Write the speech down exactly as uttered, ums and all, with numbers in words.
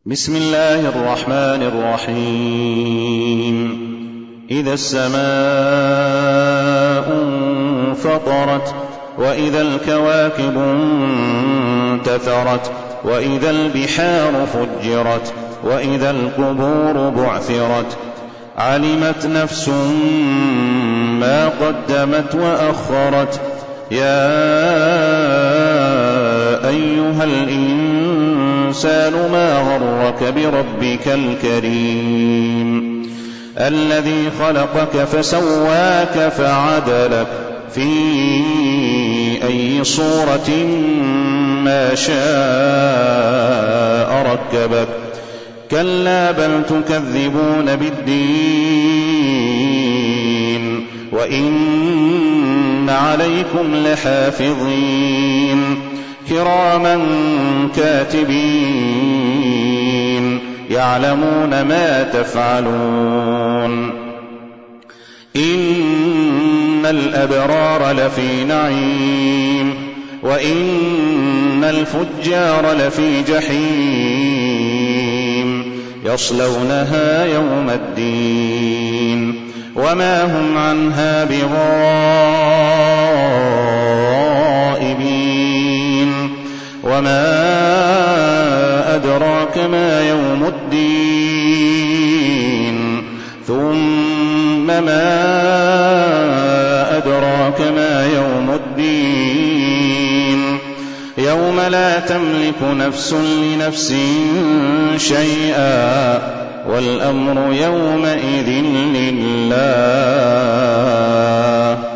بسم الله الرحمن الرحيم. إذا السماء انفطرت وإذا الكواكب انتثرت وإذا البحار فجرت وإذا القبور بعثرت علمت نفس ما قدمت وأخرت. يا أيها الإنسان ما غرك بربك الكريم الذي خلقك فسواك فعدلك في أي صورة ما شاء ركبك. كلا بل تكذبون بالدين وإن عليكم لحافظين كراما كاتبين يعلمون ما تفعلون. إن الأبرار لفي نعيم وإن الفجار لفي جحيم يصلونها يوم الدين وما هم عنها بغائبين. وما أدراك ما يوم الدين ثم ما أدراك ما يوم الدين يوم لا تملك نفس لنفس شيئا والأمر يومئذ لله.